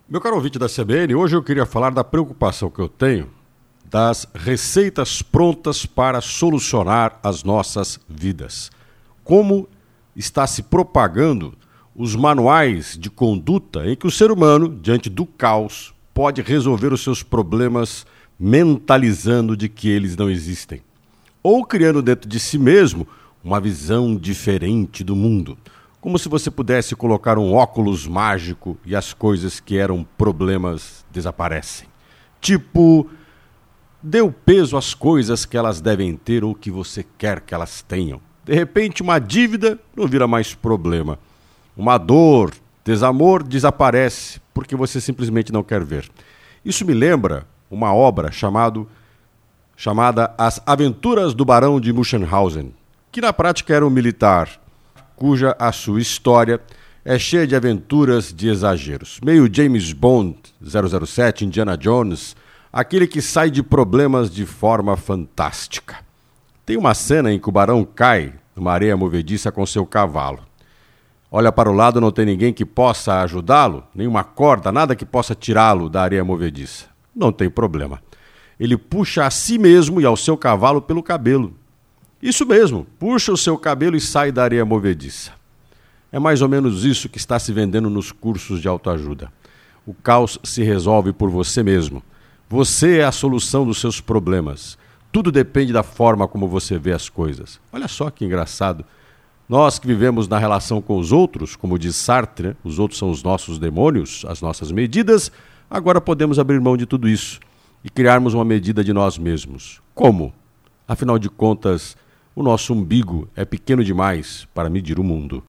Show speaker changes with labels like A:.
A: Meu caro ouvinte da CBN, hoje eu queria falar da preocupação que eu tenho das receitas prontas para solucionar as nossas vidas. Como está se propagando os manuais de conduta em que o ser humano, diante do caos, pode resolver os seus problemas mentalizando de que eles não existem. Ou criando dentro de si mesmo uma visão diferente do mundo. Como se você pudesse colocar um óculos mágico e as coisas que eram problemas desaparecem. Tipo, dê o peso às coisas que elas devem ter ou que você quer que elas tenham. De repente, uma dívida não vira mais problema. Uma dor, desamor desaparece porque você simplesmente não quer ver. Isso me lembra uma obra chamada As Aventuras do Barão de Munchausen, que na prática era um militar cuja a sua história é cheia de aventuras de exageros. Meio James Bond, 007, Indiana Jones, aquele que sai de problemas de forma fantástica. Tem uma cena em que o barão cai numa areia movediça com seu cavalo. Olha para o lado, não tem ninguém que possa ajudá-lo, nenhuma corda, nada que possa tirá-lo da areia movediça. Não tem problema. Ele puxa a si mesmo e ao seu cavalo pelo cabelo. Isso mesmo, puxa o seu cabelo e sai da areia movediça. É mais ou menos isso que está se vendendo nos cursos de autoajuda. O caos se resolve por você mesmo. Você é a solução dos seus problemas. Tudo depende da forma como você vê as coisas. Olha só que engraçado. Nós que vivemos na relação com os outros, como diz Sartre, né? Os outros são os nossos demônios, as nossas medidas, agora podemos abrir mão de tudo isso e criarmos uma medida de nós mesmos. Como? Afinal de contas, o nosso umbigo é pequeno demais para medir o mundo.